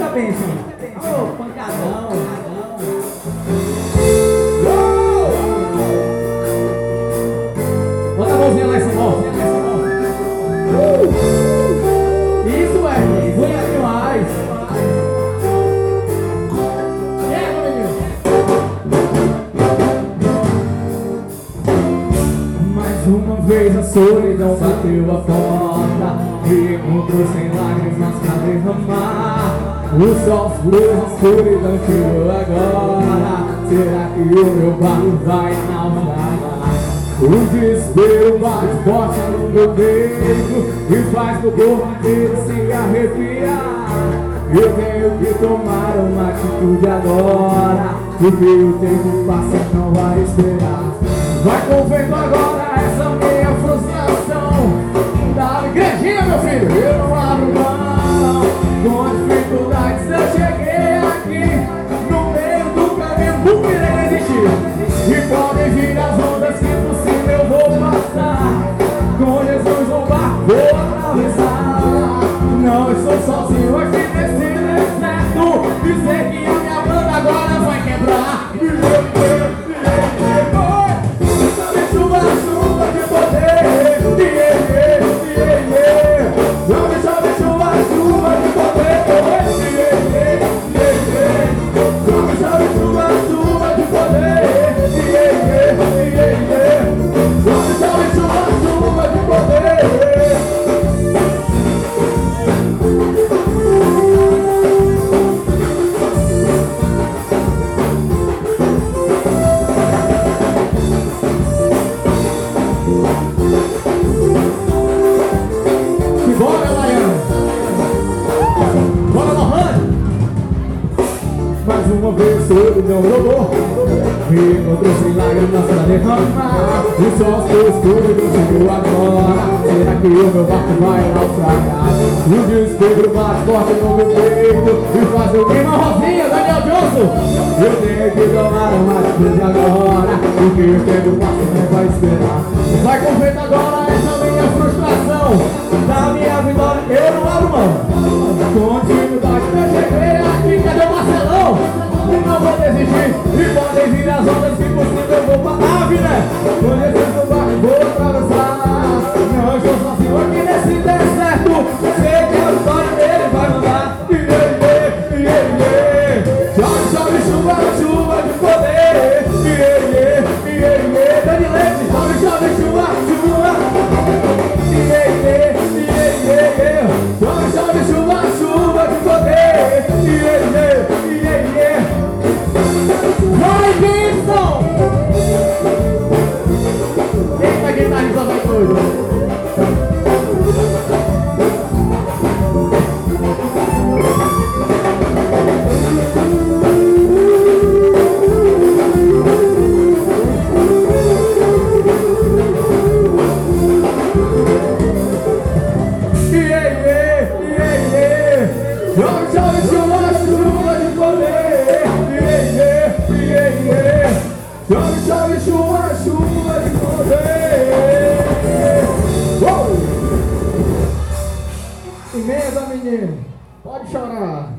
bênção. Ô, pancadão. Bota a mãozinha lá em cima. Isso, é. Bunha demais. Mais uma vez a solidão bateu a porta. Me encontrou sem lágrimas pra derramar. O sol se pôs, a escuridão chegou agora. Será que o meu barco vai naufragar? O desespero bate forte no meu peito e faz meu corpo inteiro se arrepiar. Eu tenho que tomar uma atitude agora, porque o tempo passa e não vai esperar. Vai com o vento agora essa minha frustração. Da igrejinha, meu filho, eu não abro mão. Com dificuldades eu cheguei aqui. No meio do caminho nunca irei desistir. E podem vir as ondas que possível eu vou passar. Com Jesus no barco vou atravessar. Não estou sozinho aqui nesse deserto. Dizer que a minha banda agora vai quebrar. Chuva de poder. Uma vez solidão roubou. Me encontrou sem lágrimas pra derramar. O sol ficou escuro e chegou agora. Será que o meu barco vai naufragar? O desespero bate forte no meu peito e faz eu queimar rosinha, Daniel Johnson. Eu tenho que tomar uma atitude agora, porque o tempo passa e não vai esperar. Vai com vento agora essa minha frustração. Da minha vitória eu não abro mão. Continuidade, eu cheguei aqui, cadê o Marcelão? Não vou desistir, e podem vir as ondas que possível eu vou parar, né? Com Jesus no barco vou atravessar. Não estou sozinho aqui nesse deserto. Sei que a história dele vai mudar. Chove, chove, chuva, chuva de poder. Dani Leite, chove, chove, chuva, chuva. Chove, chove, chuva, chuva de poder. Vai, Gibson! Eita, guitarrista vai doido! Chove, chove, chuva, chuva de poder. Chove, chove, chuva, chuva de poder. Emenda, menino. Pode chorar.